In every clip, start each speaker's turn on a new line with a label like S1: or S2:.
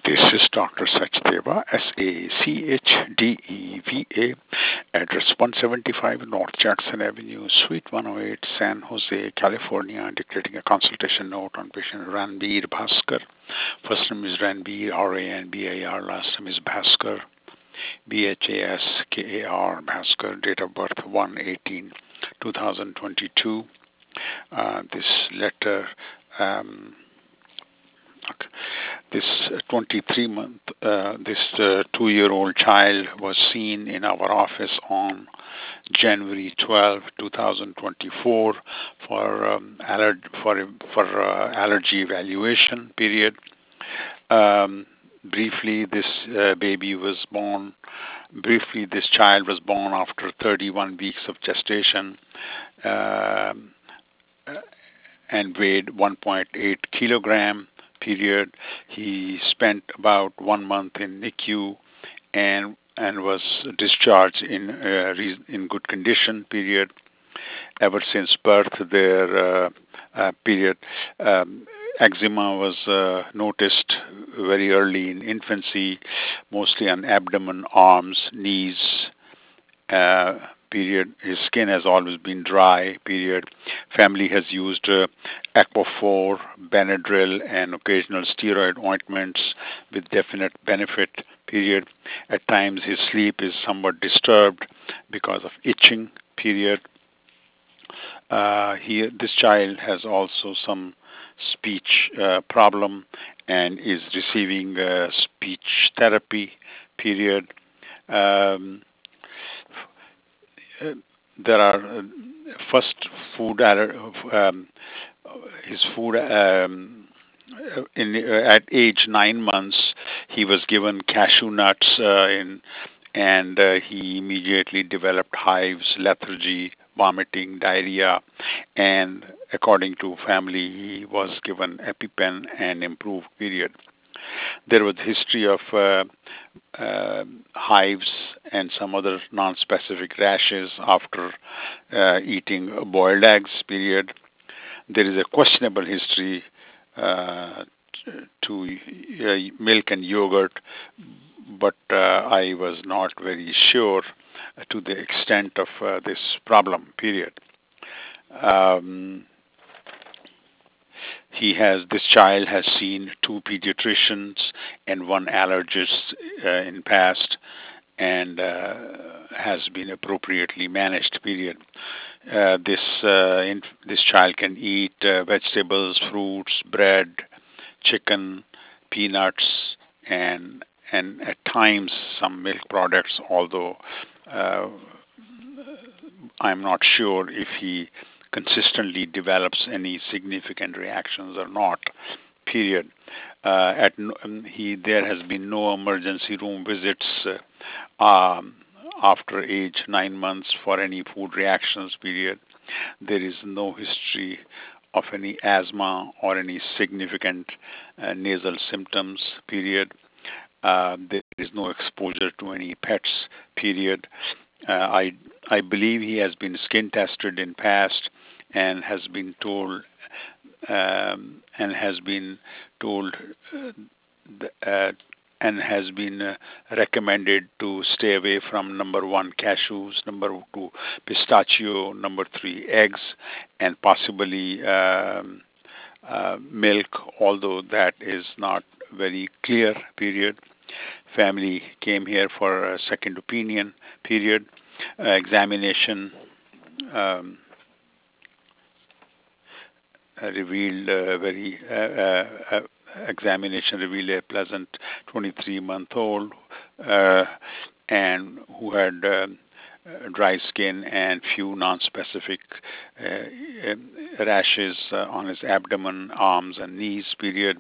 S1: This is Dr. Sachdeva, Sachdeva, address 175 North Jackson Avenue, Suite 108, San Jose, California, dictating a consultation note on patient Ranbir Bhaskar. First name is Ranbir, R-A-N-B-I-R, last name is Bhaskar, B-H-A-S-K-A-R, Bhaskar, date of birth 1/18/2022. This letter, this 2-year-old child was seen in our office on January 12, 2024 for allergy evaluation period. Briefly, this child was born after 31 weeks of gestation and weighed 1.8 kilogram. Period. He spent about 1 month in NICU and was discharged in good condition. Period. Ever since birth, their period eczema was noticed very early in infancy, mostly on abdomen, arms, knees. Period. His skin has always been dry. Period. Family has used Aquaphor, Benadryl, and occasional steroid ointments with definite benefit. Period. At times, his sleep is somewhat disturbed because of itching. Period. This child has also some speech problem and is receiving speech therapy. Period. There are first food his food at age 9 months he was given cashew nuts and he immediately developed hives, lethargy, vomiting, diarrhea, and according to family he was given EpiPen and improved. Period. There was history of hives and some other non-specific rashes after eating boiled eggs. Period. There is a questionable history to milk and yogurt, but I was not very sure to the extent of this problem. Period. This child has seen 2 pediatricians and 1 allergist in past and has been appropriately managed. Period. This child can eat vegetables, fruits, bread, chicken, peanuts, and at times some milk products, although I'm not sure if he consistently develops any significant reactions or not. Period. There has been no emergency room visits after age 9 months for any food reactions. Period. There is no history of any asthma or any significant nasal symptoms. Period. There is no exposure to any pets. Period. I believe he has been skin tested in past and has been told recommended to stay away from number 1 cashews, number 2 pistachio, number 3 eggs, and possibly milk, although that is not very clear. Period. Family came here for a second opinion. Period. Examination revealed a pleasant 23-month-old and who had dry skin and few non-specific rashes on his abdomen, arms, and knees. Period.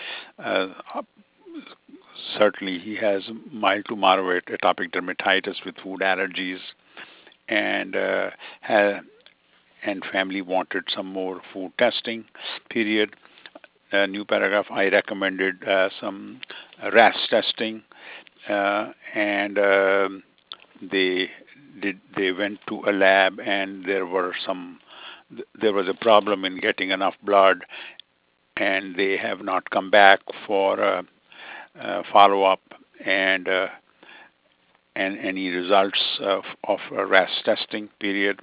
S1: Certainly, he has mild to moderate atopic dermatitis with food allergies, and family wanted some more food testing. Period. New paragraph. I recommended some RAS testing, and they went to a lab, and there was a problem in getting enough blood, and they have not come back for follow-up and any results of a RAS testing period.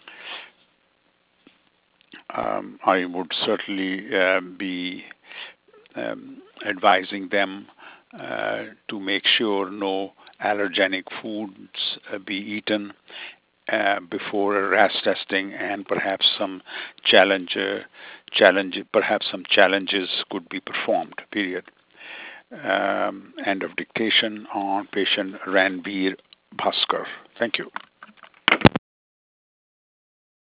S1: I would certainly be advising them to make sure no allergenic foods be eaten before a RAS testing, and perhaps some challenges could be performed. Period. End of dictation on patient Ranbir Bhaskar. Thank you.